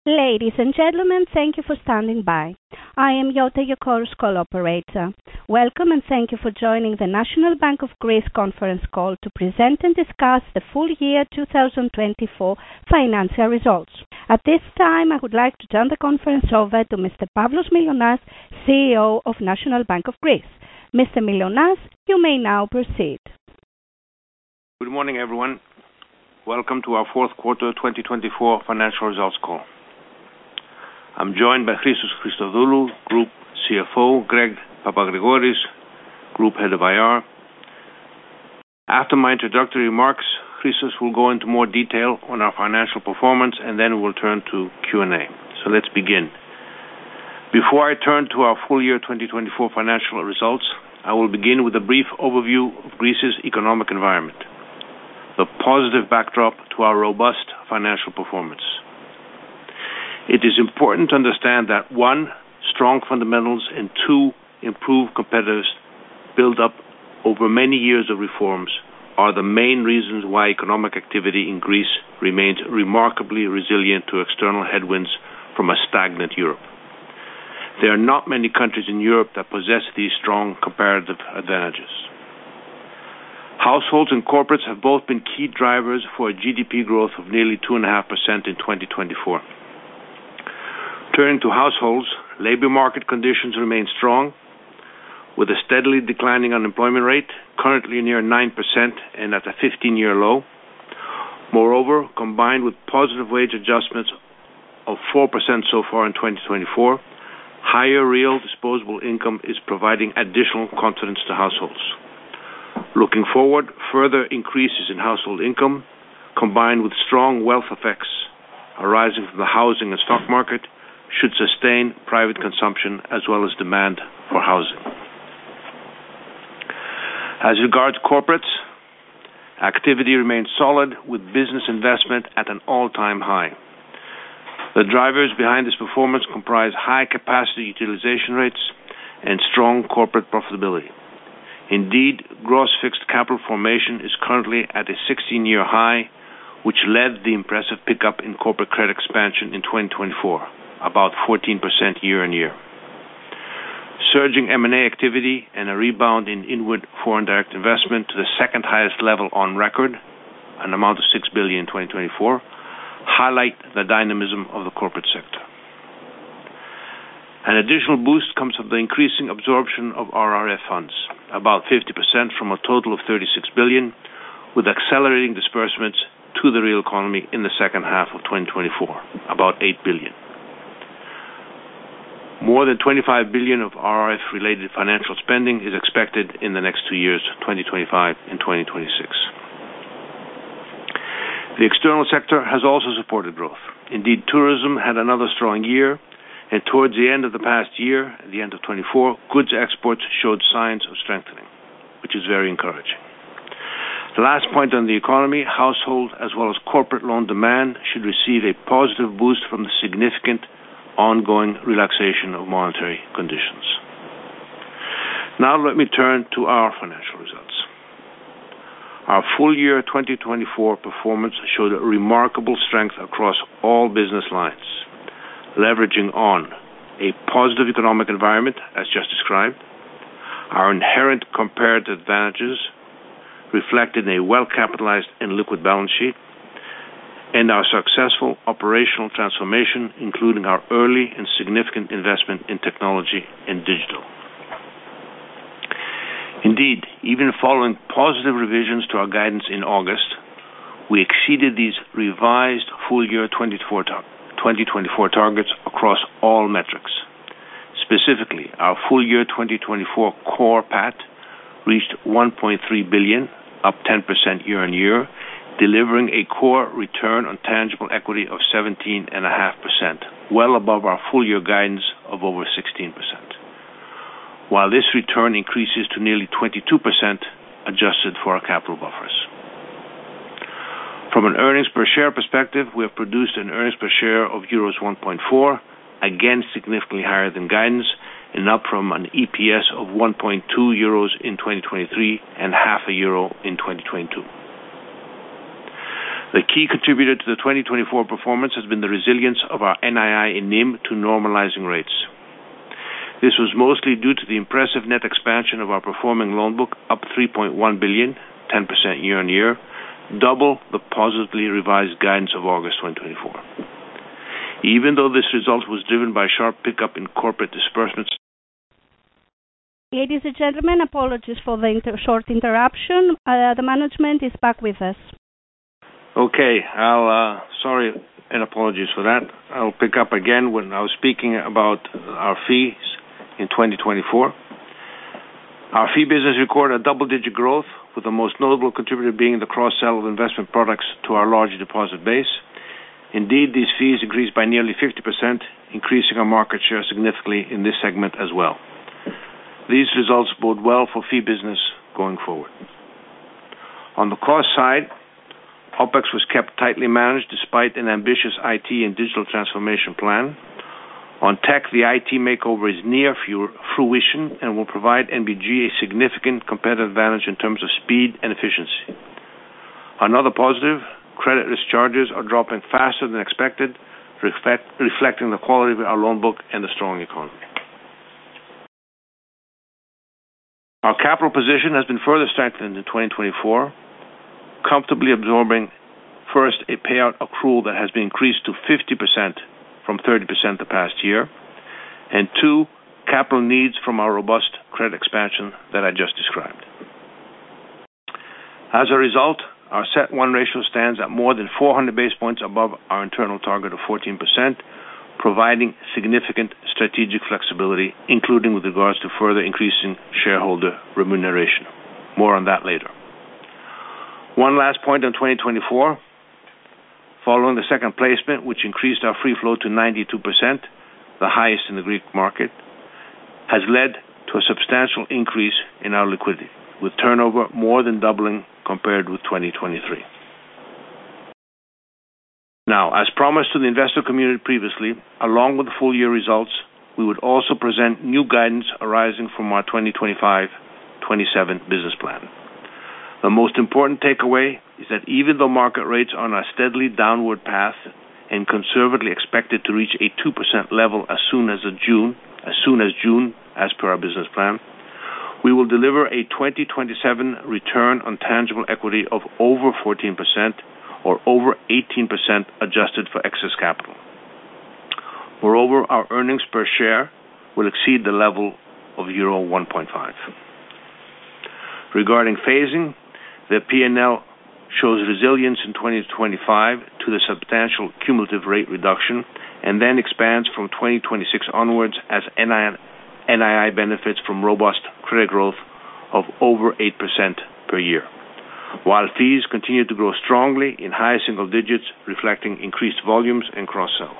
Ladies and gentlemen, thank you for standing by. I am Yota, your Chorus Call operator. Welcome and thank you for joining the National Bank of Greece conference call to present and discuss the full year 2024 financial results. At this time, I would like to turn the conference over to Mr. Pavlos Mylonas, CEO of National Bank of Greece. Mr. Mylonas, you may now proceed. Good morning, everyone. Welcome to our fourth quarter 2024 financial results call. I'm joined by Christos Christodoulou, Group CFO, Greg Papagrigoris, Group Head of IR. After my introductory remarks, Christos will go into more detail on our financial performance, and then we'll turn to Q&A. So let's begin. Before I turn to our full year 2024 financial results, I will begin with a brief overview of Greece's economic environment, the positive backdrop to our robust financial performance. It is important to understand that one, strong fundamentals, and two, improved competitiveness built up over many years of reforms are the main reasons why economic activity in Greece remains remarkably resilient to external headwinds from a stagnant Europe. There are not many countries in Europe that possess these strong comparative advantages. Households and corporates have both been key drivers for a GDP growth of nearly 2.5% in 2024. Turning to households, labor market conditions remain strong, with a steadily declining unemployment rate, currently near 9% and at a 15-year low. Moreover, combined with positive wage adjustments of 4% so far in 2024, higher real disposable income is providing additional confidence to households. Looking forward, further increases in household income, combined with strong wealth effects arising from the housing and stock market, should sustain private consumption as well as demand for housing. As regards corporates, activity remains solid with business investment at an all-time high. The drivers behind this performance comprise high capacity utilization rates and strong corporate profitability. Indeed, gross fixed capital formation is currently at a 16-year high, which led the impressive pickup in corporate credit expansion in 2024, about 14% year-on-year. Surging M&A activity and a rebound in inward foreign direct investment to the second highest level on record, an amount of 6 billion in 2024, highlight the dynamism of the corporate sector. An additional boost comes from the increasing absorption of RRF funds, about 50% from a total of 36 billion, with accelerating disbursements to the real economy in the second half of 2024, about 8 billion. More than 25 billion of RRF-related financial spending is expected in the next 2 years, 2025 and 2026. The external sector has also supported growth. Indeed, tourism had another strong year, and towards the end of the past year, at the end of 24, goods exports showed signs of strengthening, which is very encouraging. The last point on the economy, household as well as corporate loan demand should receive a positive boost from the significant ongoing relaxation of monetary conditions. Now let me turn to our financial results. Our full year 2024 performance showed a remarkable strength across all business lines, leveraging on a positive economic environment, as just described, our inherent comparative advantages reflected in a well-capitalized and liquid balance sheet, and our successful operational transformation, including our early and significant investment in technology and digital. Indeed, even following positive revisions to our guidance in August, we exceeded these revised full year 2024 targets across all metrics. Specifically, our full year 2024 core PAT reached 1.3 billion, up 10% year-on-year, delivering a core return on tangible equity of 17.5%, well above our full year guidance of over 16%. While this return increases to nearly 22% adjusted for our capital buffers. From an earnings per share perspective, we have produced an earnings per share of euros 1.4, again significantly higher than guidance, and up from an EPS of 1.2 euros in 2023 and €0.5 in 2022. The key contributor to the 2024 performance has been the resilience of our NII and NIM to normalizing rates. This was mostly due to the impressive net expansion of our performing loan book, up 3.1 billion, 10% year-on-year, double the positively revised guidance of August 2024. Even though this result was driven by a sharp pickup in corporate disbursements. Ladies and gentlemen, apologies for the short interruption. The management is back with us. Okay, sorry and apologies for that. I'll pick up again when I was speaking about our fees in 2024. Our fee business recorded a double-digit growth, with the most notable contributor being the cross-sell of investment products to our large deposit base. Indeed, these fees increased by nearly 50%, increasing our market share significantly in this segment as well. These results bode well for fee business going forward. On the cost side, OPEX was kept tightly managed despite an ambitious IT and digital transformation plan. On tech, the IT makeover is near fruition and will provide NBG a significant competitive advantage in terms of speed and efficiency. Another positive, credit risk charges are dropping faster than expected, reflecting the quality of our loan book and the strong economy. Our capital position has been further strengthened in 2024, comfortably absorbing, first, a payout accrual that has been increased to 50% from 30% the past year, and two, capital needs from our robust credit expansion that I just described. As a result, our CET1 ratio stands at more than 400 basis points above our internal target of 14%, providing significant strategic flexibility, including with regards to further increasing shareholder remuneration. More on that later. One last point on 2024. Following the second placement, which increased our free float to 92%, the highest in the Greek market, has led to a substantial increase in our liquidity, with turnover more than doubling compared with 2023. Now, as promised to the investor community previously, along with the full year results, we would also present new guidance arising from our 2025-27 business plan. The most important takeaway is that even though market rates are on a steadily downward path and conservatively expected to reach a 2% level as soon as June, as per our business plan, we will deliver a 2027 return on tangible equity of over 14% or over 18% adjusted for excess capital. Moreover, our earnings per share will exceed the level of euro 1.5. Regarding phasing, the P&L shows resilience in 2025 to the substantial cumulative rate reduction and then expands from 2026 onwards as NII benefits from robust credit growth of over 8% per year, while fees continue to grow strongly in high single digits, reflecting increased volumes and cross-sell.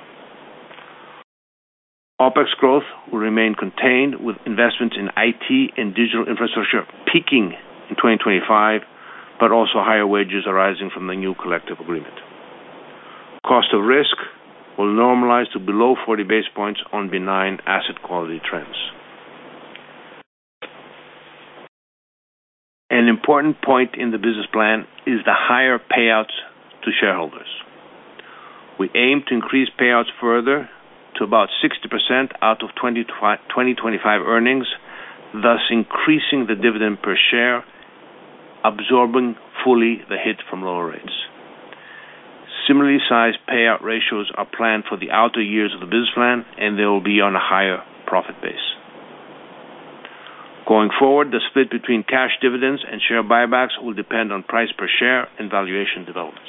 OPEX growth will remain contained, with investments in IT and digital infrastructure peaking in 2025, but also higher wages arising from the new collective agreement. Cost of risk will normalize to below 40 basis points on benign asset quality trends. An important point in the business plan is the higher payouts to shareholders. We aim to increase payouts further to about 60% out of 2025 earnings, thus increasing the dividend per share, absorbing fully the hit from lower rates. Similarly sized payout ratios are planned for the outer years of the business plan, and they will be on a higher profit base. Going forward, the split between cash dividends and share buybacks will depend on price per share and valuation developments.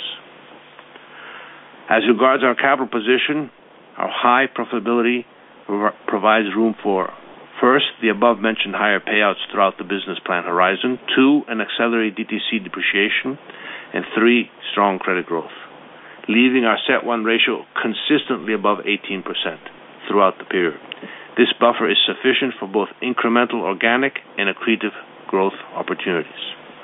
As regards our capital position, our high profitability provides room for, first, the above-mentioned higher payouts throughout the business plan horizon, two, an accelerated DTC depreciation, and three, strong credit growth, leaving our CET1 ratio consistently above 18% throughout the period. This buffer is sufficient for both incremental organic and accretive growth opportunities.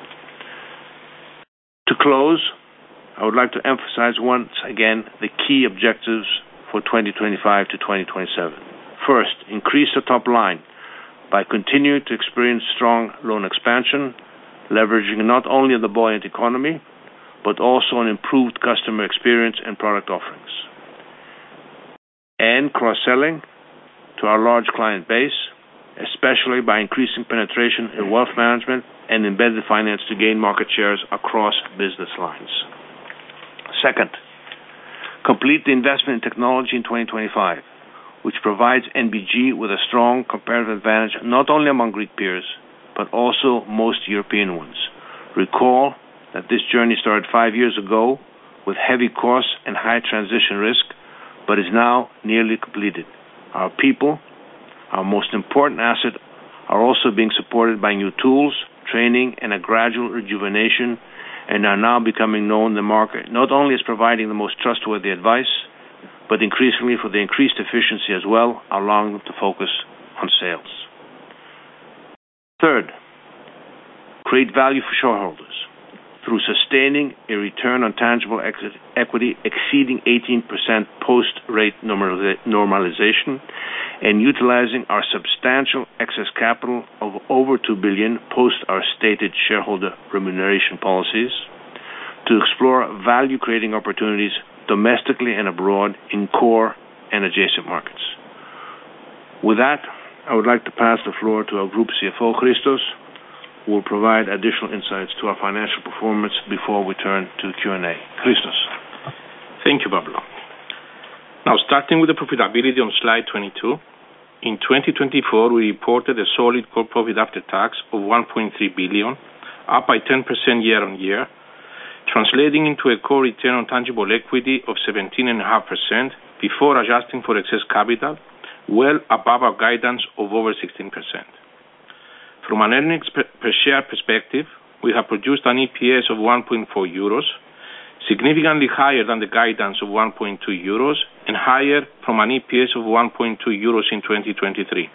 To close, I would like to emphasize once again the key objectives for 2025 to 2027. First, increase the top line by continuing to experience strong loan expansion, leveraging not only the buoyant economy, but also an improved customer experience and product offerings. And cross-selling to our large client base, especially by increasing penetration in wealth management and embedded finance to gain market shares across business lines. Second, complete the investment in technology in 2025, which provides NBG with a strong comparative advantage not only among Greek peers, but also most European ones. Recall that this journey started 5 years ago with heavy costs and high transition risk, but is now nearly completed. Our people, our most important asset, are also being supported by new tools, training, and a gradual rejuvenation, and are now becoming known in the market not only as providing the most trustworthy advice, but increasingly for the increased efficiency as well, allowing them to focus on sales. Third, create value for shareholders through sustaining a return on tangible equity exceeding 18% post-rate normalization and utilizing our substantial excess capital of over 2 billion post our stated shareholder remuneration policies to explore value-creating opportunities domestically and abroad in core and adjacent markets. With that, I would like to pass the floor to our Group CFO, Christos, who will provide additional insights to our financial performance before we turn to Q&A. Christos. Thank you, Pavlos. Now, starting with the profitability on slide 22, in 2024, we reported a solid core profit after tax of 1.3 billion, up by 10% year-on-year, translating into a core return on tangible equity of 17.5% before adjusting for excess capital, well above our guidance of over 16%. From an earnings per share perspective, we have produced an EPS of 1.4 euros, significantly higher than the guidance of 1.2 euros and higher from an EPS of 1.2 euros in 2023.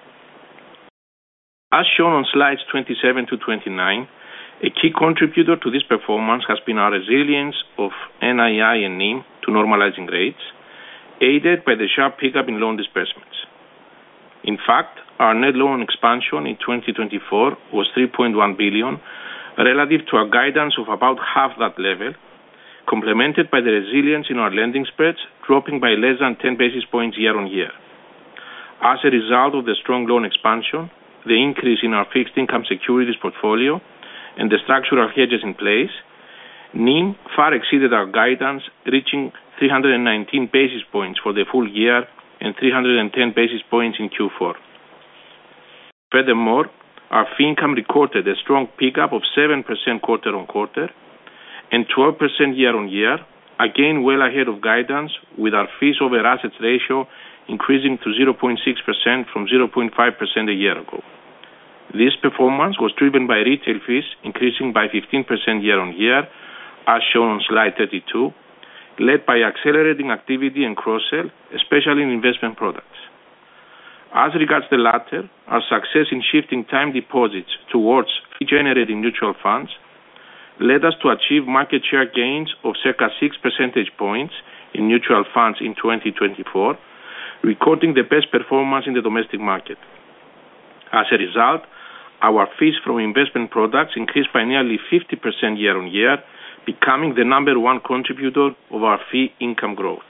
As shown on slides 27 to 29, a key contributor to this performance has been our resilience of NII and NIM to normalizing rates, aided by the sharp pickup in loan disbursements. In fact, our net loan expansion in 2024 was 3.1 billion, relative to our guidance of about half that level, complemented by the resilience in our lending spreads, dropping by less than 10 basis points year-on-year. As a result of the strong loan expansion, the increase in our fixed income securities portfolio, and the structural hedges in place, NIM far exceeded our guidance, reaching 319 basis points for the full year and 310 basis points in Q4. Furthermore, our fee income recorded a strong pickup of 7% quarter-on-quarter and 12% year-on-year, again well ahead of guidance, with our fees over assets ratio increasing to 0.6% from 0.5% a year ago. This performance was driven by retail fees increasing by 15% year-on-year, as shown on slide 32, led by accelerating activity and cross-sell, especially in investment products. As regards the latter, our success in shifting time deposits towards fee-generating mutual funds led us to achieve market share gains of circa 6 percentage points in mutual funds in 2024, recording the best performance in the domestic market. As a result, our fees from investment products increased by nearly 50% year-on-year, becoming the number one contributor of our fee income growth.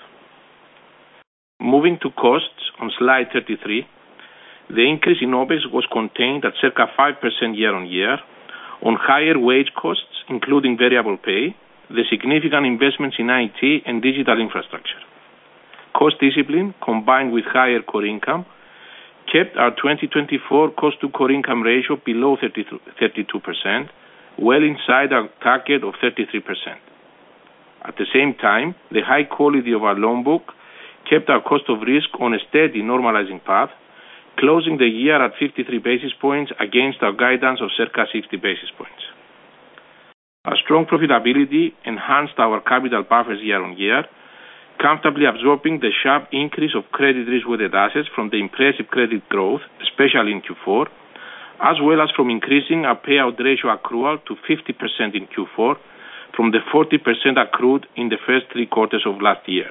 Moving to costs on slide 33, the increase in OPEX was contained at circa 5% year-on-year on higher wage costs, including variable pay, the significant investments in IT and digital infrastructure. Cost discipline, combined with higher core income, kept our 2024 cost-to-core income ratio below 32%, well inside our target of 33%. At the same time, the high quality of our loan book kept our cost of risk on a steady normalizing path, closing the year at 53 basis points against our guidance of circa 60 basis points. Our strong profitability enhanced our capital buffers year-on-year, comfortably absorbing the sharp increase of credit risk-weighted assets from the impressive credit growth, especially in Q4, as well as from increasing our payout ratio accrual to 50% in Q4 from the 40% accrued in the first 3 quarters of last year.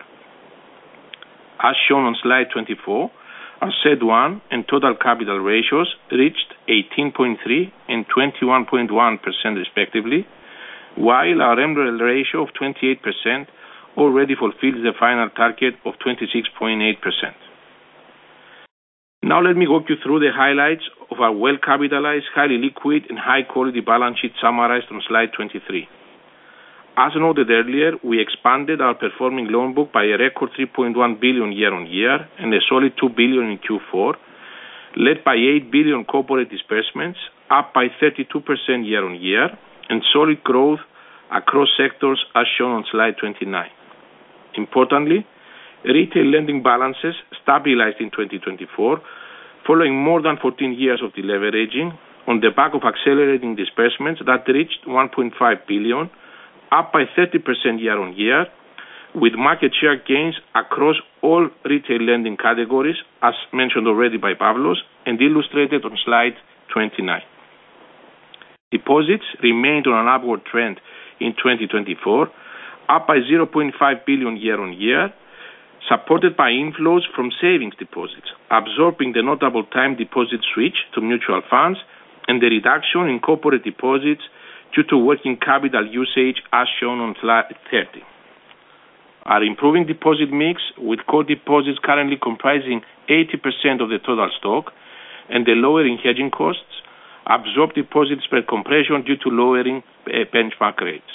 As shown on slide 24, our CET1 and total capital ratios reached 18.3% and 21.1% respectively, while our MREL ratio of 28% already fulfills the final target of 26.8%. Now let me walk you through the highlights of our well-capitalized, highly liquid, and high-quality balance sheet summarized on slide 23. As noted earlier, we expanded our performing loan book by a record 3.1 billion year-on-year and a solid 2 billion in Q4, led by 8 billion corporate disbursements, up by 32% year-on-year, and solid growth across sectors as shown on slide 29. Importantly, retail lending balances stabilized in 2024, following more than 14 years of deleveraging on the back of accelerating disbursements that reached 1.5 billion, up by 30% year-on-year, with market share gains across all retail lending categories, as mentioned already by Pavlos, and illustrated on slide 29. Deposits remained on an upward trend in 2024, up by 0.5 billion year-on-year, supported by inflows from savings deposits, absorbing the notable time deposit switch to mutual funds and the reduction in corporate deposits due to working capital usage as shown on slide 30. Our improving deposit mix, with core deposits currently comprising 80% of the total stock and the lowering hedging costs, absorbed deposit spread compression due to lowering benchmark rates.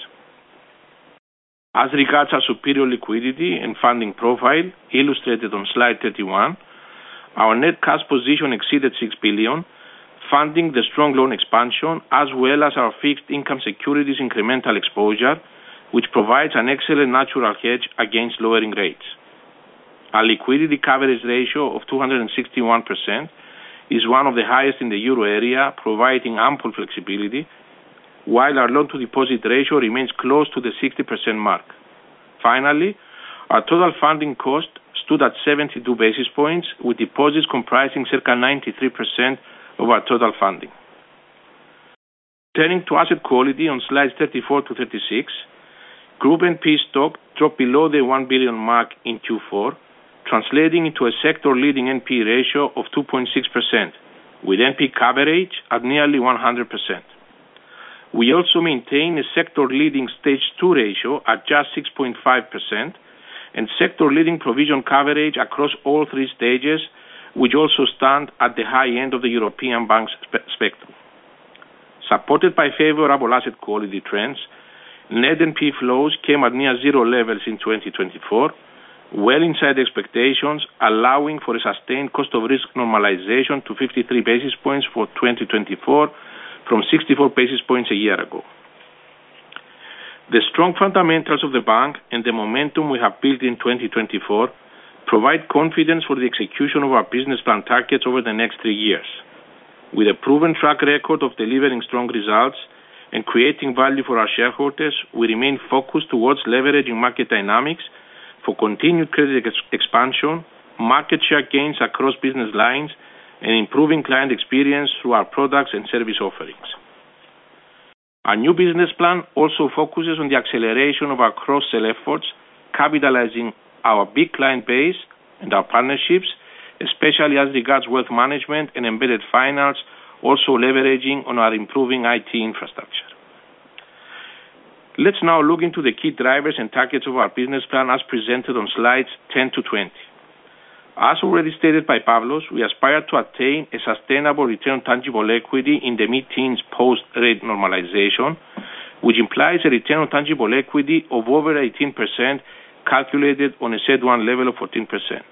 As regards our superior liquidity and funding profile, illustrated on slide 31, our net cash position exceeded 6 billion, funding the strong loan expansion as well as our fixed income securities incremental exposure, which provides an excellent natural hedge against lowering rates. Our liquidity coverage ratio of 261% is one of the highest in the euro area, providing ample flexibility, while our loan-to-deposit ratio remains close to the 60% mark. Finally, our total funding cost stood at 72 basis points, with deposits comprising circa 93% of our total funding. Turning to asset quality on slides 34 to 36, Group NP stock dropped below the 1 billion mark in Q4, translating into a sector-leading NP ratio of 2.6%, with NP coverage at nearly 100%. We also maintain a sector-leading Stage 2 ratio at just 6.5% and sector-leading provision coverage across all three stages, which also stand at the high end of the European banks spectrum. Supported by favorable asset quality trends, net NP flows came at near zero levels in 2024, well inside expectations, allowing for a sustained cost of risk normalization to 53 basis points for 2024 from 64 basis points a year ago. The strong fundamentals of the bank and the momentum we have built in 2024 provide confidence for the execution of our business plan targets over the next 3 years. With a proven track record of delivering strong results and creating value for our shareholders, we remain focused towards leveraging market dynamics for continued credit expansion, market share gains across business lines, and improving client experience through our products and service offerings. Our new business plan also focuses on the acceleration of our cross-sell efforts, capitalizing our big client base and our partnerships, especially as regards wealth management and embedded finance, also leveraging on our improving IT infrastructure. Let's now look into the key drivers and targets of our business plan as presented on slides 10 to 20. As already stated by Pavlos, we aspire to attain a sustainable return on tangible equity in the mid-teens post-rate normalization, which implies a return on tangible equity of over 18%, calculated on a CET1 level of 14%.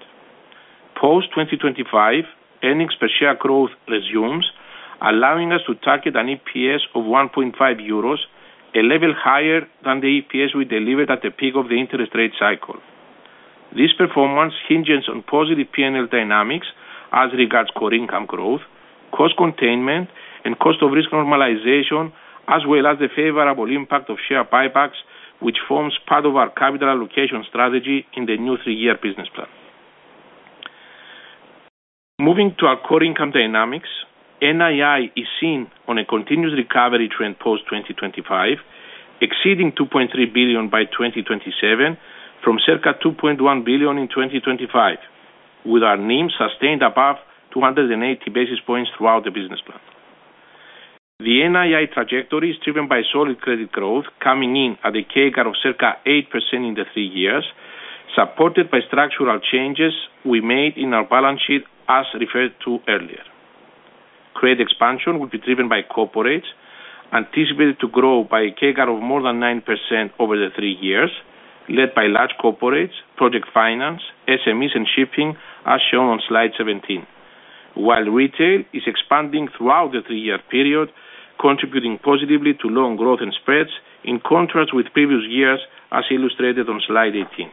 Post-2025, earnings per share growth resumes, allowing us to target an EPS of 1.5 euros, a level higher than the EPS we delivered at the peak of the interest rate cycle. This performance hinges on positive P&L dynamics as regards core income growth, cost containment, and cost of risk normalization, as well as the favorable impact of share buybacks, which forms part of our capital allocation strategy in the new 3-year business plan. Moving to our core income dynamics, NII is seen on a continuous recovery trend post-2025, exceeding 2.3 billion by 2027 from circa 2.1 billion in 2025, with our NIM sustained above 280 basis points throughout the business plan. The NII trajectory is driven by solid credit growth, coming in at a CAGR of circa 8% in the 3 years, supported by structural changes we made in our balance sheet as referred to earlier. Credit expansion will be driven by corporates, anticipated to grow by a CAGR of more than 9% over the 3 years, led by large corporates, project finance, SMEs and shipping, as shown on slide 17, while retail is expanding throughout the 3-year period, contributing positively to loan growth and spreads, in contrast with previous years, as illustrated on slide 18.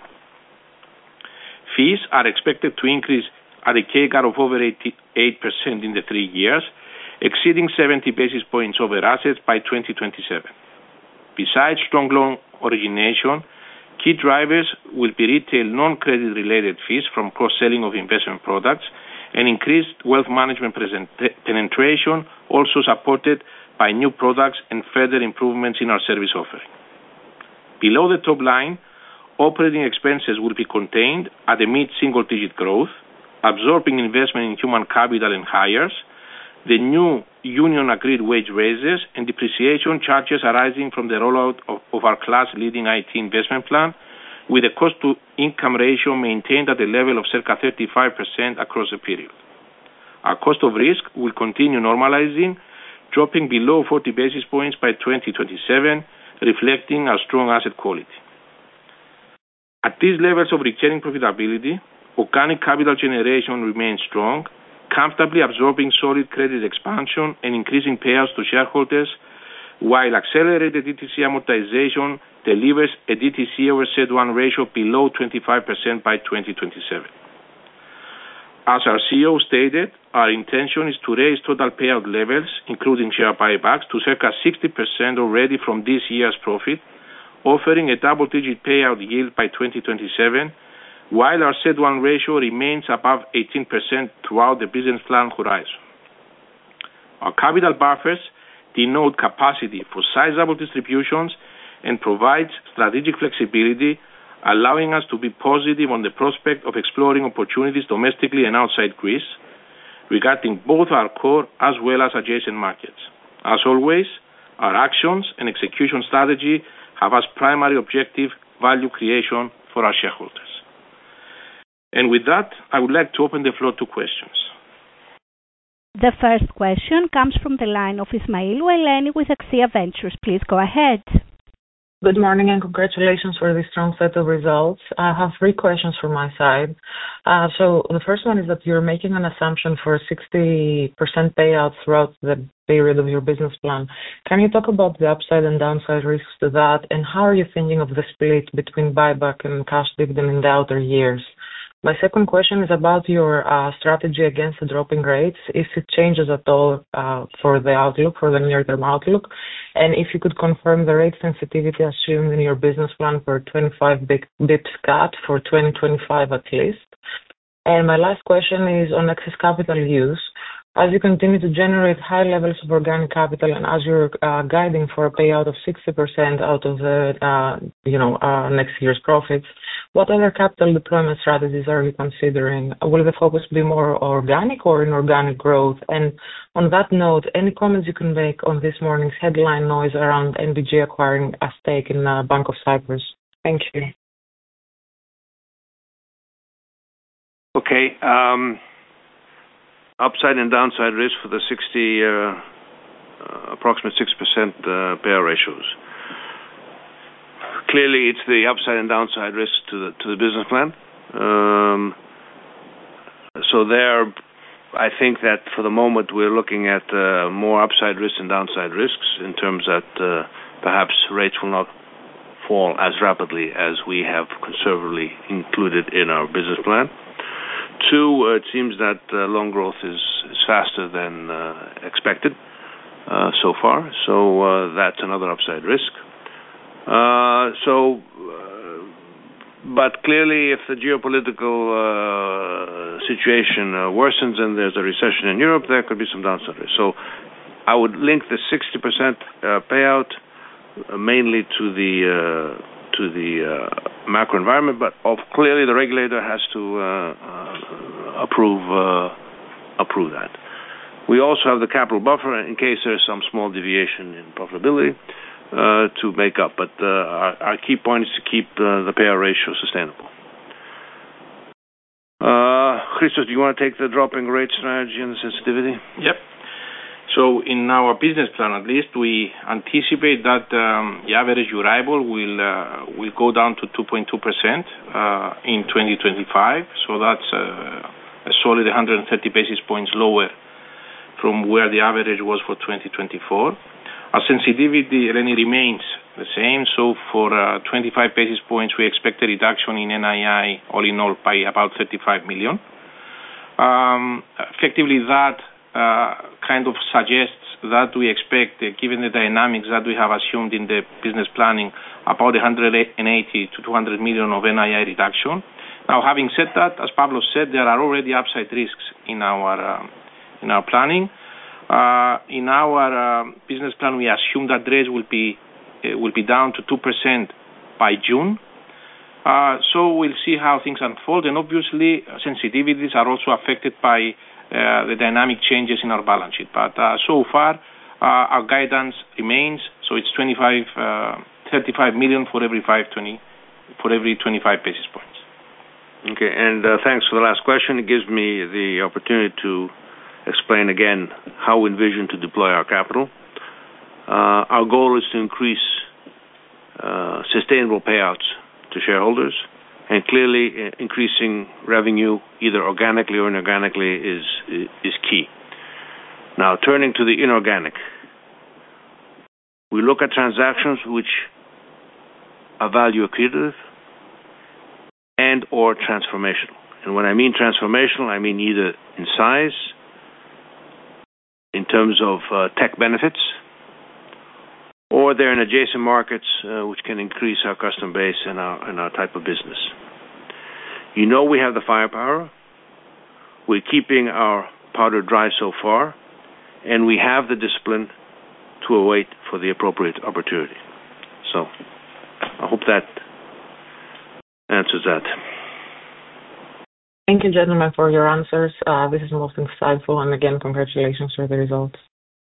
Fees are expected to increase at a CAGR of over 8% in the 3 years, exceeding 70 basis points over assets by 2027. Besides strong loan origination, key drivers will be retail non-credit related fees from cross-selling of investment products and increased wealth management penetration, also supported by new products and further improvements in our service offering. Below the top line, operating expenses will be contained at a mid-single-digit growth, absorbing investment in human capital and hires, the new union-agreed wage raises and depreciation charges arising from the rollout of our class-leading IT investment plan, with a cost-to-income ratio maintained at a level of circa 35% across the period. Our cost of risk will continue normalizing, dropping below 40 basis points by 2027, reflecting our strong asset quality. At these levels of recurring profitability, organic capital generation remains strong, comfortably absorbing solid credit expansion and increasing payouts to shareholders, while accelerated DTC amortization delivers a DTC over CET1 ratio below 25% by 2027. As our CEO stated, our intention is to raise total payout levels, including share buybacks, to circa 60% already from this year's profit, offering a double-digit payout yield by 2027, while our CET1 ratio remains above 18% throughout the business plan horizon. Our capital buffers denote capacity for sizable distributions and provides strategic flexibility, allowing us to be positive on the prospect of exploring opportunities domestically and outside Greece, regarding both our core as well as adjacent markets. As always, our actions and execution strategy have as primary objective value creation for our shareholders. And with that, I would like to open the floor to questions. The first question comes from the line of Ismailou Eleni with Axia Ventures. Please go ahead. Good morning and congratulations for the strong set of results. I have 3 questions from my side. So the first one is that you're making an assumption for 60% payout throughout the period of your business plan. Can you talk about the upside and downside risks to that, and how are you thinking of the split between buyback and cash dividend in the outer years? My second question is about your strategy against the dropping rates, if it changes at all for the outlook, for the near-term outlook, and if you could confirm the rate sensitivity assumed in your business plan for 25 bips cut for 2025 at least. And my last question is on excess capital use. As you continue to generate high levels of organic capital and as you're guiding for a payout of 60% out of the next year's profits, what other capital deployment strategies are you considering? Will the focus be more organic or inorganic growth? And on that note, any comments you can make on this morning's headline noise around NBG acquiring a stake in Bank of Cyprus? Thank you. Okay. Upside and downside risk for the approximate 6% payout ratios. Clearly, it's the upside and downside risk to the business plan. So there, I think that for the moment we're looking at more upside risks and downside risks in terms that perhaps rates will not fall as rapidly as we have conservatively included in our business plan. 2, it seems that loan growth is faster than expected so far, so that's another upside risk. But clearly, if the geopolitical situation worsens and there's a recession in Europe, there could be some downside risk. So I would link the 60% payout mainly to the macro environment, but clearly the regulator has to approve that. We also have the capital buffer in case there is some small deviation in profitability to make up. But our key point is to keep the payout ratio sustainable. Christos, do you want to take the dropping rate strategy and the sensitivity? Yep. So in our business plan, at least, we anticipate that the average Euribor will go down to 2.2% in 2025. So that's a solid 130 basis points lower from where the average was for 2024. Our sensitivity, Eleni, remains the same. So for 25 basis points, we expect a reduction in NII all in all by about 35 million. Effectively, that kind of suggests that we expect, given the dynamics that we have assumed in the business planning, about 180 to 200 million of NII reduction. Now, having said that, as Pavlos said, there are already upside risks in our planning. In our business plan, we assume that rates will be down to 2% by June. So we'll see how things unfold, and obviously sensitivities are also affected by the dynamic changes in our balance sheet. But so far, our guidance remains. So it's 35 million for every 25 basis points. Okay, and thanks for the last question. It gives me the opportunity to explain again how we envision to deploy our capital. Our goal is to increase sustainable payouts to shareholders, and clearly increasing revenue either organically or inorganically is key. Now, turning to the inorganic, we look at transactions which are value accretive and or transformational. And when I mean transformational, I mean either in size, in terms of tech benefits, or they're in adjacent markets which can increase our customer base and our type of business. You know we have the firepower. We're keeping our powder dry so far, and we have the discipline to await for the appropriate opportunity. So I hope that answers that. Thank you, gentlemen, for your answers. This is most insightful, and again, congratulations for the results.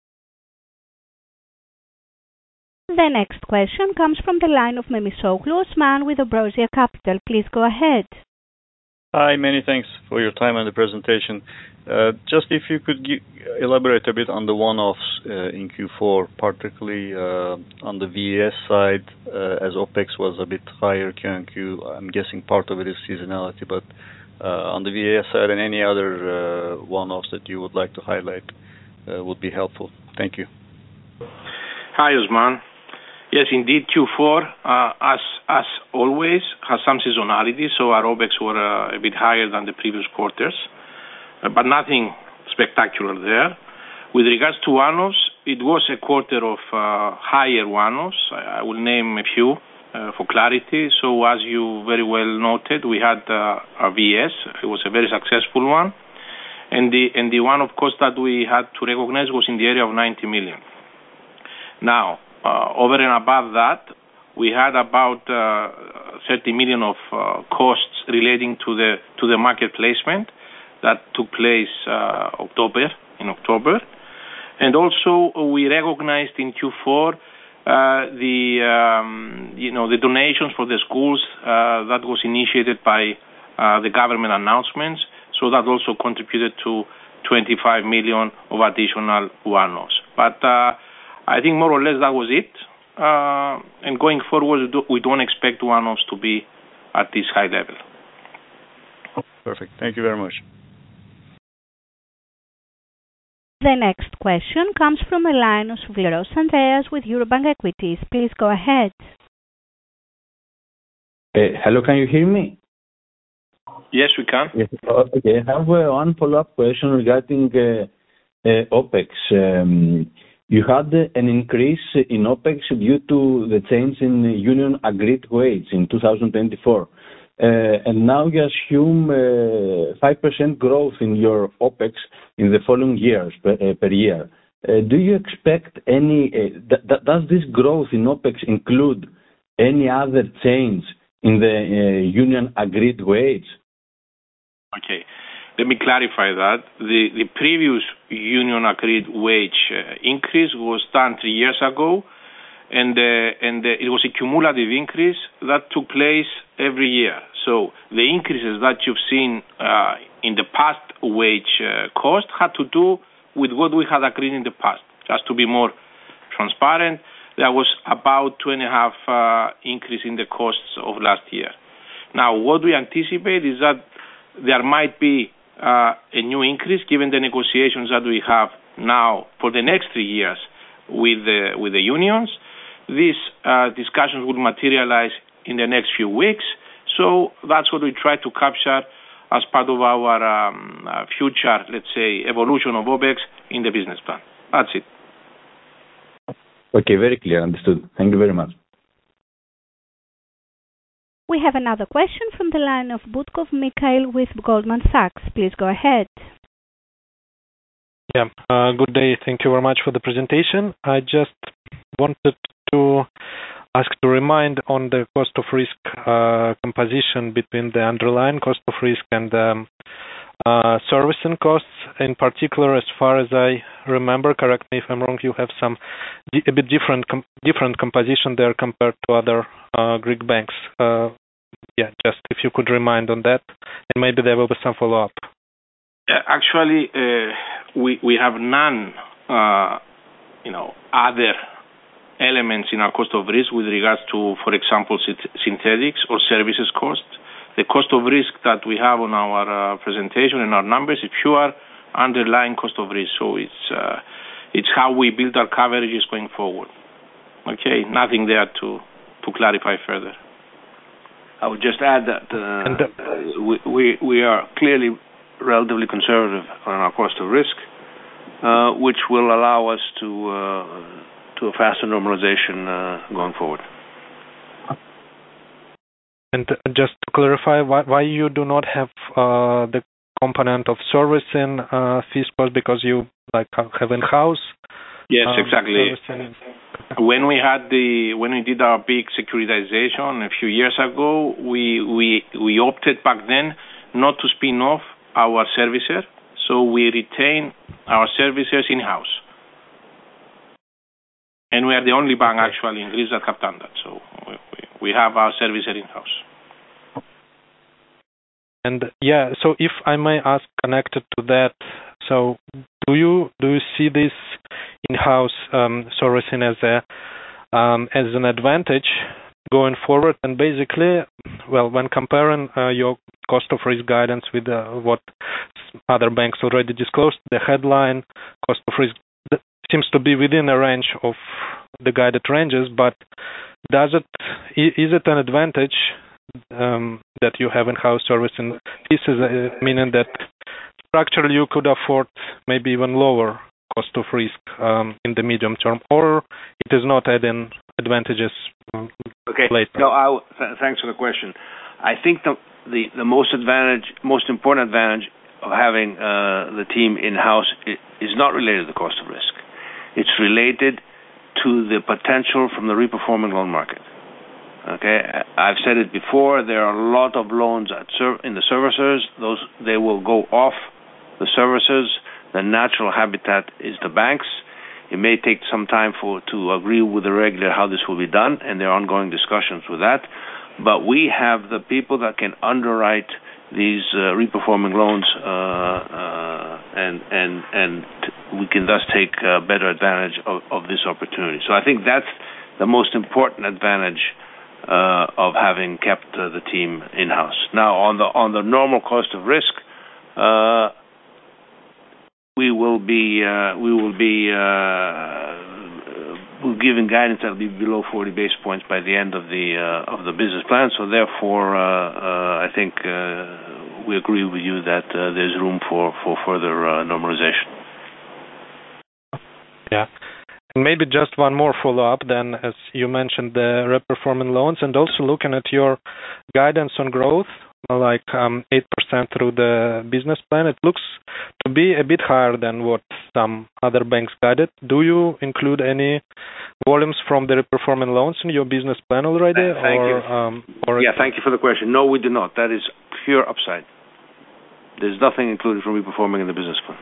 The next question comes from the line of Memisoglu Osman with Ambrosia Capital. Please go ahead. Hi, many thanks for your time and the presentation. Just if you could elaborate a bit on the one-offs in Q4, particularly on the VES side, as OPEX was a bit higher Q&Q. I'm guessing part of it is seasonality, but on the VES side and any other one-offs that you would like to highlight would be helpful. Thank you. Hi, Osman. Yes, indeed, Q4, as always, has some seasonality, so our OPEX were a bit higher than the previous quarters, but nothing spectacular there. With regards to one-offs, it was a quarter of higher one-offs. I will name a few for clarity. So as you very well noted, we had our VES. It was a very successful one. And the one, of course, that we had to recognize was in the area of 90 million. Now, over and above that, we had about 30 million of costs relating to the market placement that took place in October. And also, we recognized in Q4 the donations for the schools that was initiated by the government announcements. So that also contributed to 25 million of additional one-offs. But I think more or less that was it. And going forward, we don't expect one-offs to be at this high level. Perfect. Thank you very much. The next question comes from a line of Andreas Souvleros with Eurobank Equities. Please go ahead. Hello, can you hear me? Yes, we can. Yes. Okay. I have one follow-up question regarding OPEX. You had an increase in OPEX due to the change in union agreed wage in 2024. And now you assume 5% growth in your OPEX in the following years per year. Do you expect any, does this growth in OPEX include any other change in the union agreed wage? Okay. let me clarify that. The previous union agreed wage increase was done 3 years ago, and it was a cumulative increase that took place every year. So the increases that you've seen in the past wage cost had to do with what we had agreed in the past. Just to be more transparent, there was about 2.5% increase in the costs of last year. Now, what we anticipate is that there might be a new increase given the negotiations that we have now for the next 3 years with the unions. These discussions will materialize in the next few weeks. So that's what we try to capture as part of our future, let's say, evolution of OPEX in the business plan. That's it. Okay, very clear. Understood. Thank you very much. We have another question from the line of Butkov Mikhail with Goldman Sachs. Please go ahead. Yeah, good day. Thank you very much for the presentation. I just wanted to ask to remind on the cost of risk composition between the underlying cost of risk and servicing costs. In particular, as far as I remember, correct me if I'm wrong, you have a bit different composition there compared to other Greek banks. Yeah, just if you could remind on that, and maybe there will be some follow-up. Actually, we have none, other elements in our cost of risk with regards to, for example, synthetics or services cost. The cost of risk that we have on our presentation and our numbers is pure underlying cost of risk. So it's how we build our coverages going forward. Okay, nothing there to clarify further. I would just add that we are clearly relatively conservative on our cost of risk, which will allow us to a faster normalization going forward. And just to clarify, why you do not have the component of servicing fees cost, because you have in-house? Yes, exactly. When we did our big securitization a few years ago, we opted back then not to spin off our servicer, so we retain our servicers in-house. And we are the only bank actually in Greece that have done that. So we have our servicer in-house. And yeah, so if I may ask, connected to that, so do you see this in-house servicing as an advantage going forward? And basically, well, when comparing your cost of risk guidance with what other banks already disclosed, the headline cost of risk seems to be within a range of the guided ranges, but is it an advantage that you have in-house servicing pieces, meaning that structurally you could afford maybe even lower cost of risk in the medium term, or it is not adding advantages later? No, thanks for the question. I think the most important advantage of having the team in-house is not related to the cost of risk. It's related to the potential from the reperforming loan market. Okay, I've said it before. There are a lot of loans in the servicers. They will go off the servicers. The natural habitat is the banks. It may take some time to agree with the regulator how this will be done, and there are ongoing discussions with that. But we have the people that can underwrite these reperforming loans, and we can thus take better advantage of this opportunity. So I think that's the most important advantage of having kept the team in-house. Now, on the normal cost of risk, we're giving guidance that will be below 40 basis points by the end of the business plan. So therefore, I think we agree with you that there's room for further normalization. Yeah. And maybe just one more follow-up then, as you mentioned the reperforming loans, and also looking at your guidance on growth, like 8% through the business plan, it looks to be a bit higher than what some other banks guided. Do you include any volumes from the reperforming loans in your business plan already? Thank you. Thank you for the question. No, we do not. That is pure upside. There's nothing included from reperforming in the business plan.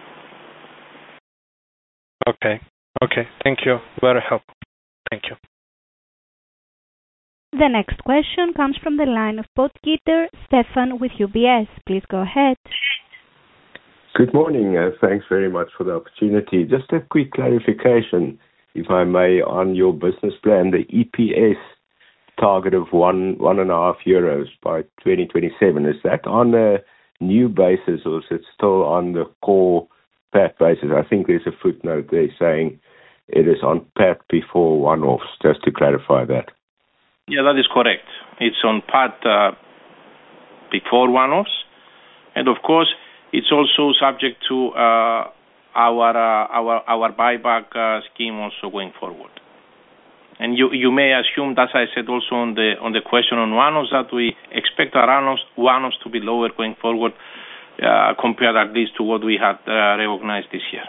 Okay. Thank you. Very helpful. Thank you. The next question comes from the line of Potgieter Stefan with UBS. Please go ahead. Good morning. Thanks very much for the opportunity. Just a quick clarification, if I may, on your business plan, the EPS target of 1.5 euros by 2027. Is that on a new basis or is it still on the core PAT basis? I think there's a footnote there saying it is on PAT before one-offs, just to clarify that. Yeah, that is correct. It's on PAT before one-offs. And of course, it's also subject to our buyback scheme also going forward. And you may assume, as I said also on the question on one-offs, that we expect our one-offs to be lower going forward compared at least to what we had recognized this year.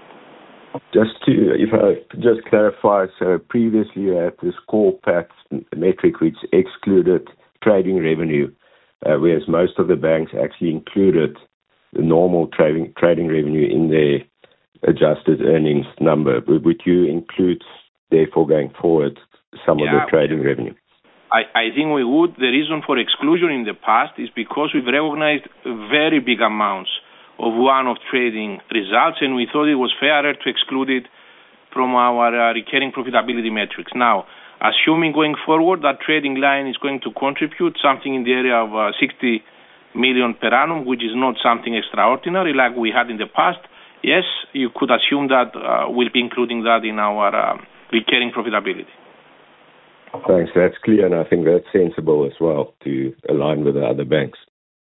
If I just clarify, so previously you had this core PAT metric which excluded trading revenue, whereas most of the banks actually included the normal trading revenue in their adjusted earnings number. Would you include, therefore, going forward, some of the trading revenue? I think we would. The reason for exclusion in the past is because we've recognized very big amounts of one-off trading results, and we thought it was fairer to exclude it from our recurring profitability metrics. Now, assuming going forward that trading line is going to contribute something in the area of 60 million per annum, which is not something extraordinary like we had in the past, yes, you could assume that we'll be including that in our recurring profitability. Thanks. That's clear, and I think that's sensible as well to align with the other banks.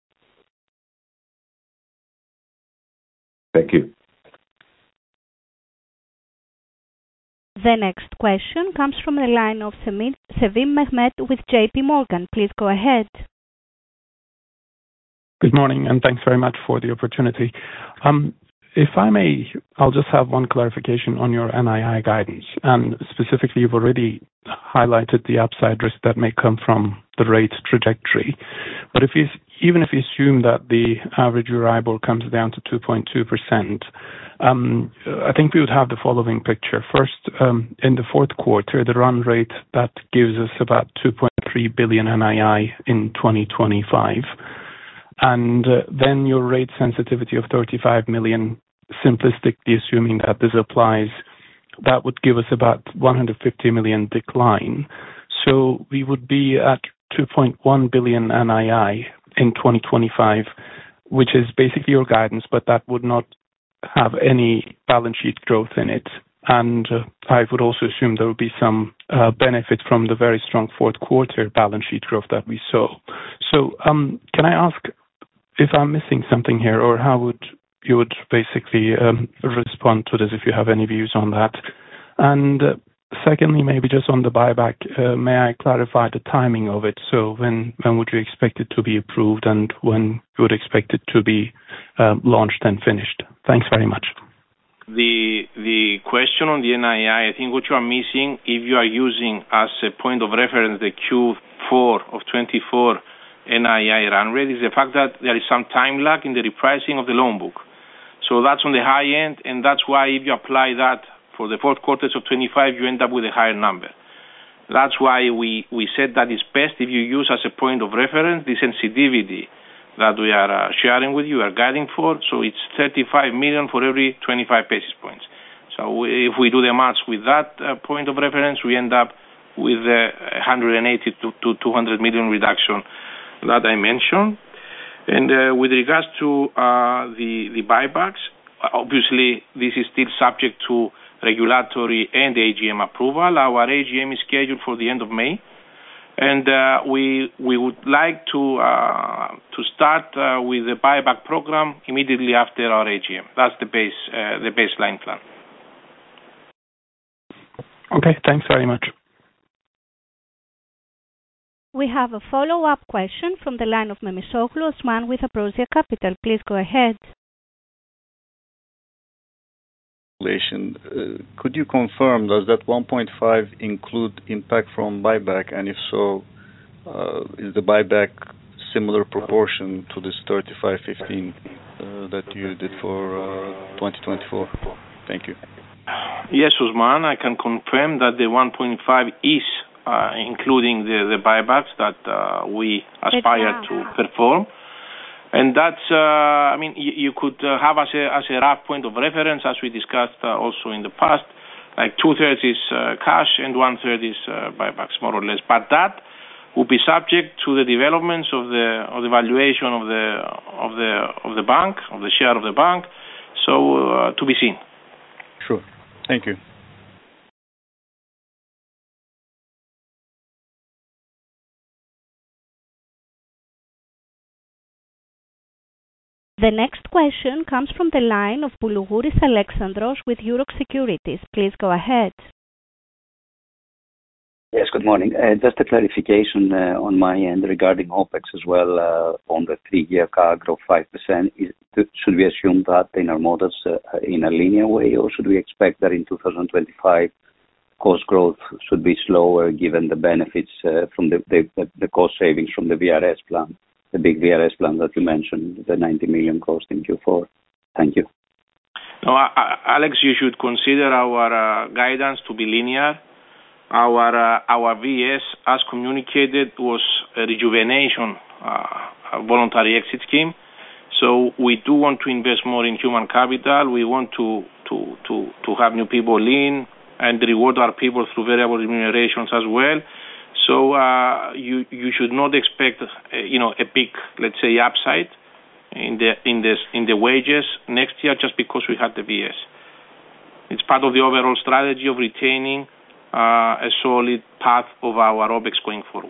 Thank you. The next question comes from the line of Sevim Mehmet with JP Morgan. Please go ahead. Good morning, and thanks very much for the opportunity. If I may, I'll just have one clarification on your NII guidance. And specifically, you've already highlighted the upside risk that may come from the rate trajectory. But even if you assume that the average Euribor comes down to 2.2%, I think we would have the following picture. First, in the fourth quarter, the run rate that gives us about 2.3 billion NII in 2025. And then your rate sensitivity of 35 million, simplistically assuming that this applies, that would give us about 150 million decline. So we would be at 2.1 billion NII in 2025, which is basically your guidance, but that would not have any balance sheet growth in it. And I would also assume there would be some benefit from the very strong fourth quarter balance sheet growth that we saw. So can I ask if I'm missing something here, or how would you basically respond to this if you have any views on that? And secondly, maybe just on the buyback, may I clarify the timing of it? So when would you expect it to be approved, and when you would expect it to be launched and finished? Thanks very much. The question on the NII, I think what you are missing, if you are using as a point of reference the Q4 of 24 NII run rate, is the fact that there is some time lag in the repricing of the loan book. So that's on the high end, and that's why if you apply that for the fourth quarters of 25, you end up with a higher number. That's why we said that it's best if you use as a point of reference the sensitivity that we are sharing with you, are guiding for. So it's 35 million for every 25 basis points. So if we do the maths with that point of reference, we end up with 180 to 200 million reduction that I mentioned. And with regards to the buybacks, obviously this is still subject to regulatory and AGM approval. Our AGM is scheduled for the end of May, and we would like to start with the buyback program immediately after our AGM. That's the baseline plan. Okay, thanks very much. We have a follow-up question from the line of Memisoglu Osman with Ambrosia Capital. Please go ahead. Could you confirm, does that 1.5 include impact from buyback? And if so, is the buyback similar proportion to this 35-15 that you did for 2024? Thank you. Yes, Usman, I can confirm that the 1.5 is including the buybacks that we aspire to perform. And that's, you could have as a rough point of reference, as we discussed also in the past, like 2/3 is cash and 1/3 is buybacks, more or less. But that will be subject to the developments of the valuation of the bank, of the share of the bank. So to be seen. Sure. Thank you. The next question comes from the line of Boulougouris Alexandros with Euroxx Securities. Please go ahead. Yes, good morning. Just a clarification on my end regarding OpEx as well on the 3-year CAGR of 5%. Should we assume that in our models in a linear way, or should we expect that in 2025 cost growth should be slower given the benefits from the cost savings from the VRS plan? The big VRS plan that you mentioned, the 90 million cost in Q4. Thank you. No, Alex, you should consider our guidance to be linear. Our VS, as communicated, was a rejuvenation, a voluntary exit scheme. So we do want to invest more in human capital. We want to have new people in and reward our people through variable remunerations as well. So you should not expect a big, let's say, upside in the wages next year just because we had the VS. It's part of the overall strategy of retaining a solid path of our OpEx going forward.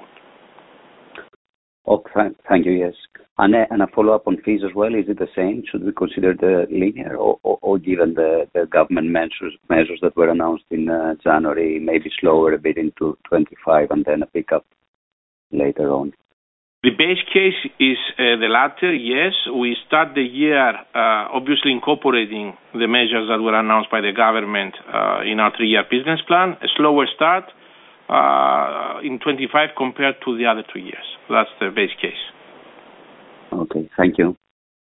Okay, thank you. Yes, and a follow-up on fees as well. Is it the same? Should we consider the linear, or given the government measures that were announced in January, maybe slower a bit into 25 and then a pickup later on? The base case is the latter. Yes, we start the year obviously incorporating the measures that were announced by the government in our 3-year business plan. A slower start in 25 compared to the other 2 years. That's the base case. Okay, thank you.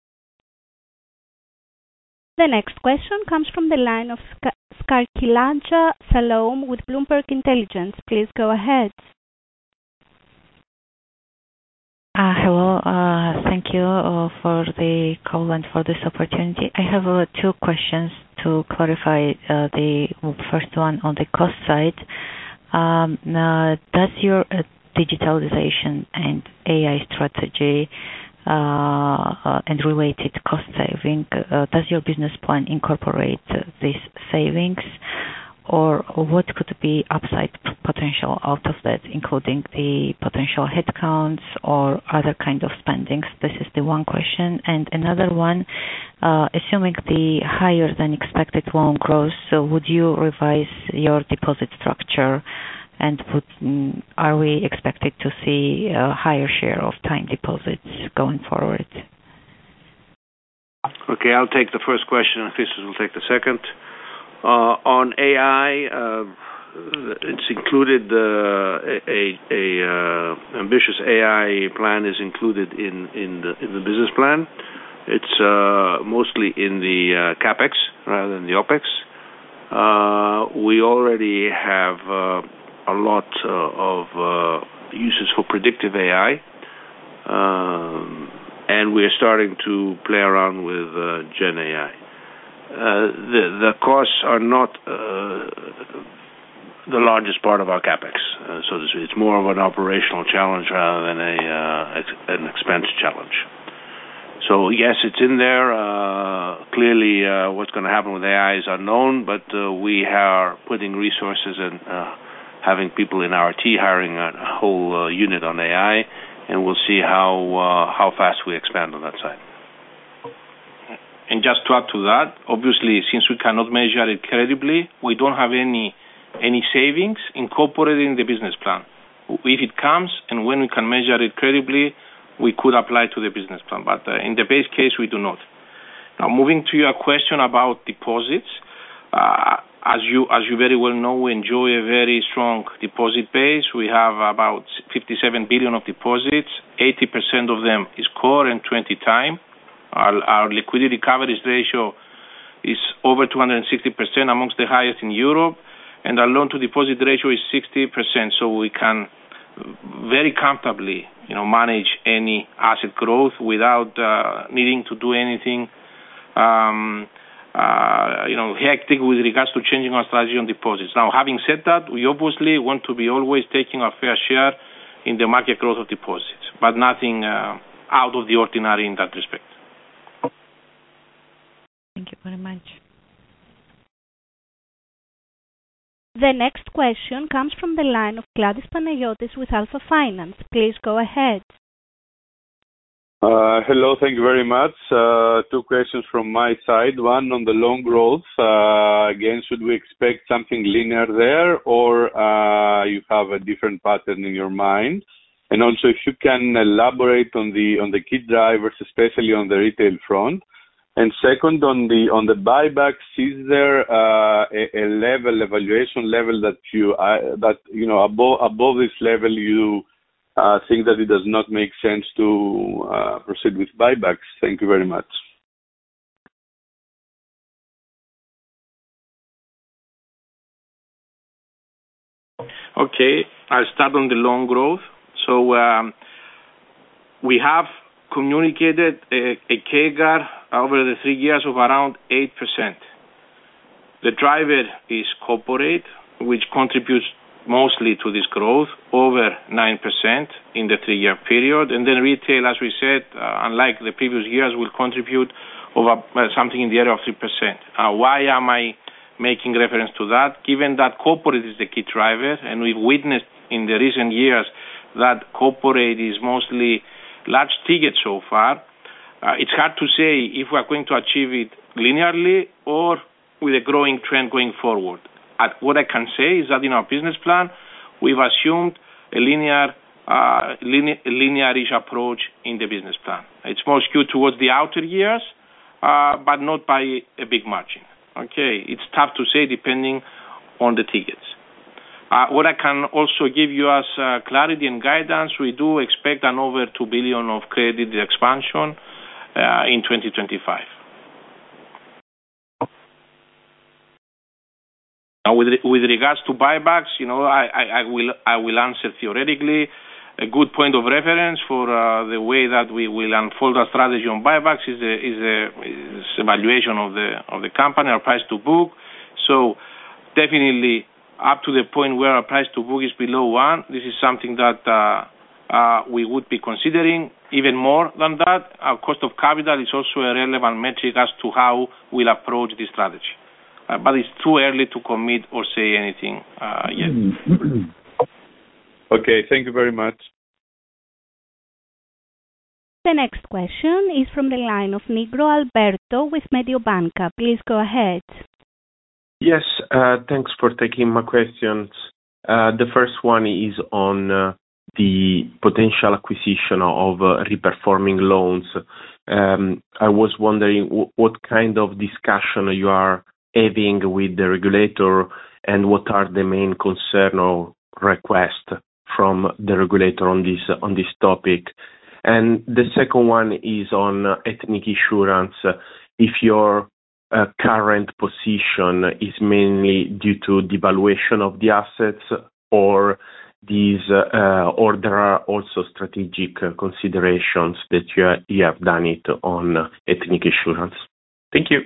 The next question comes from the line of Skarkilanja Salome with Bloomberg Intelligence. Please go ahead. Hello, thank you for the call and for this opportunity. I have 2 questions to clarify. The first one on the cost side. Does your digitalization and AI strategy and related cost saving, does your business plan incorporate these savings, or what could be upside potential out of that, including the potential headcounts or other kind of spendings? This is the one question. And another one, assuming the higher than expected loan growth, so would you revise your deposit structure, and are we expected to see a higher share of time deposits going forward? Okay, I'll take the first question, and Christos will take the second. On AI, it's included. A ambitious AI plan is included in the business plan. It's mostly in the capex rather than the opex. We already have a lot of uses for predictive AI, and we are starting to play around with Gen AI. The costs are not the largest part of our capex, so to speak. It's more of an operational challenge rather than an expense challenge. So yes, it's in there. Clearly, what's going to happen with AI is unknown, but we are putting resources and having people in our team, hiring a whole unit on AI, and we'll see how fast we expand on that side. And just to add to that, obviously, since we cannot measure it credibly, we don't have any savings incorporated in the business plan. If it comes and when we can measure it credibly, we could apply to the business plan. But in the base case, we do not. Now, moving to your question about deposits, As you very well know, we enjoy a very strong deposit base. We have about 57 billion of deposits. 80% of them is core and 20 time. Our liquidity coverage ratio is over 260%, amongst the highest in Europe, and our loan to deposit ratio is 60%. So we can very comfortably, manage any asset growth without needing to do anything, hectic with regards to changing our strategy on deposits. Now, having said that, we obviously want to be always taking our fair share in the market growth of deposits, but nothing out of the ordinary in that respect. Thank you very much. The next question comes from the line of Kladis Panagiotis with Alpha Finance. Please go ahead. Hello, thank you very much. Two questions from my side. One on the loan growth. Again, should we expect something linear there, or you have a different pattern in your mind? And also, if you can elaborate on the key drivers, especially on the retail front. And second, on the buybacks, is there a evaluation level that above this level you think that it does not make sense to proceed with buybacks? Thank you very much. Okay, I'll start on the loan growth. So we have communicated a CAGR over the 3 years of around 8%. The driver is corporate, which contributes mostly to this growth, over 9% in the 3-year period. And then retail, as we said, unlike the previous years, will contribute over something in the area of 3%. Why am I making reference to that? Given that corporate is the key driver, and we've witnessed in the recent years that corporate is mostly large ticket so far, it's hard to say if we're going to achieve it linearly or with a growing trend going forward. What I can say is that in our business plan, we've assumed a linearish approach in the business plan. It's more skewed towards the outer years, but not by a big margin. Okay, it's tough to say depending on the tickets. What I can also give you as clarity and guidance, we do expect an over 2 billion of credit expansion in 2025. Now, with regards to buybacks, I will answer theoretically. A good point of reference for the way that we will unfold our strategy on buybacks is evaluation of the company, our price to book. So definitely up to the point where our price to book is below 1, this is something that we would be considering. Even more than that, our cost of capital is also a relevant metric as to how we'll approach this strategy. But it's too early to commit or say anything yet. Okay, thank you very much. The next question is from the line of Nigro Alberto with Mediobanca. Please go ahead. Yes, thanks for taking my questions. The first one is on the potential acquisition of reperforming loans. I was wondering what kind of discussion you are having with the regulator and what are the main concern or requests from the regulator on this topic. And the second one is on ethnic insurance. If your current position is mainly due to devaluation of the assets, or there are also strategic considerations that you have done it on ethnic insurance. Thank you.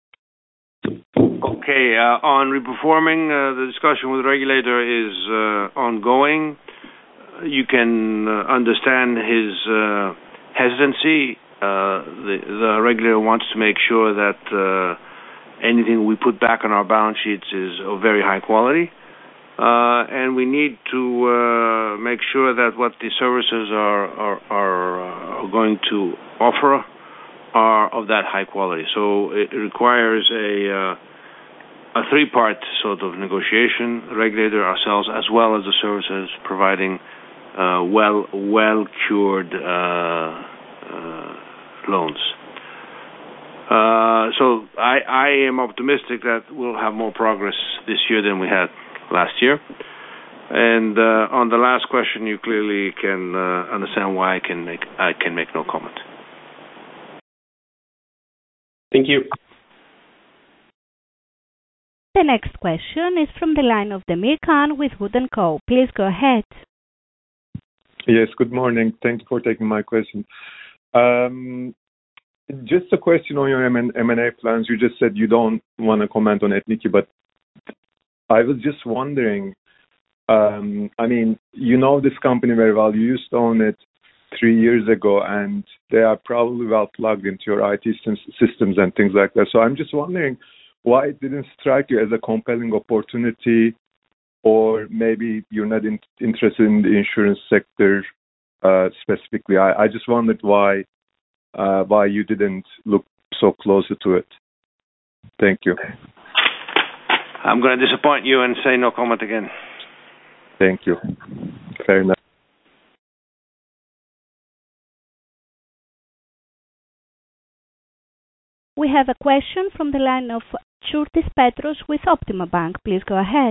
Okay, on reperforming, the discussion with the regulator is ongoing. You can understand his hesitancy. The regulator wants to make sure that anything we put back on our balance sheets is of very high quality. And we need to make sure that what the services are going to offer are of that high quality. So it requires a three-part sort of negotiation, the regulator, ourselves, as well as the services providing well-cured loans. So I am optimistic that we'll have more progress this year than we had last year. And on the last question, you clearly can understand why I can make no comment. Thank you. The next question is from the line of Demir Khan with Wood & Co. Please go ahead. Yes, good morning. Thank you for taking my question. Just a question on your M&A plans. You just said you don't want to comment on Ethniki, but I was just wondering, I mean, you know this company very well. You used to own it 3 years ago, and they are probably well plugged into your IT systems and things like that. So I'm just wondering why it didn't strike you as a compelling opportunity, or maybe you're not interested in the insurance sector specifically. I just wondered why you didn't look so closer to it. Thank you. I'm going to disappoint you and say no comment again. Thank you. Fair enough. We have a question from the line of Tsourtis Petros with Optima Bank. Please go ahead.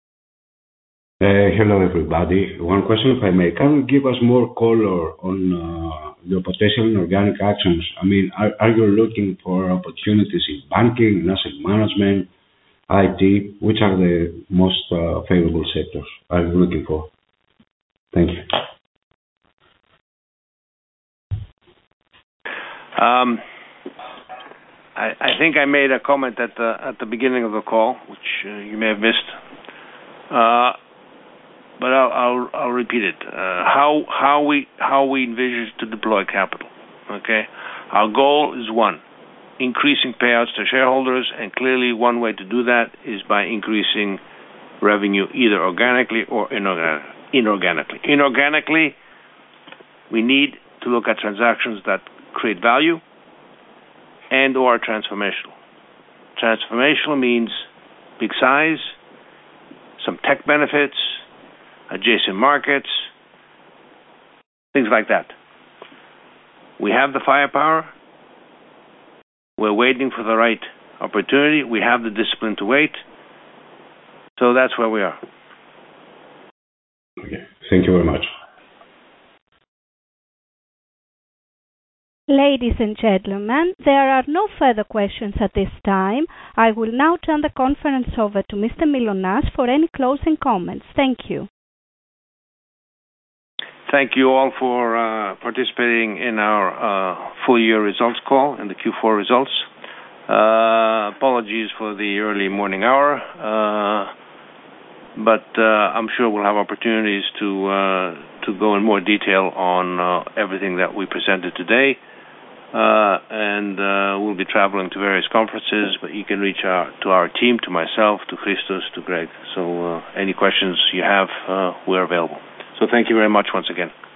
Hello, everybody. One question, if I may. Can you give us more color on your potential inorganic actions? I mean, are you looking for opportunities in banking, in asset management, IT? Which are the most favorable sectors are you looking for? Thank you. I think I made a comment at the beginning of the call, which you may have missed. But I'll repeat it. How we envisage to deploy capital. Okay, our goal is one: increasing payouts to shareholders, and clearly one way to do that is by increasing revenue either organically or inorganically. Inorganically, we need to look at transactions that create value and or transformational. Transformational means big size, some tech benefits, adjacent markets, things like that. We have the firepower. We're waiting for the right opportunity. We have the discipline to wait. So that's where we are. Okay. Thank you very much. Ladies and gentlemen, there are no further questions at this time. I will now turn the conference over to Mr. Mylonas for any closing comments. Thank you. Thank you all for participating in our full year results call and the Q4 results. Apologies for the early morning hour, but I'm sure we'll have opportunities to go in more detail on everything that we presented today. And we'll be traveling to various conferences, but you can reach out to our team, to myself, to Christos, to Greg. So any questions you have, we're available. So thank you very much once again.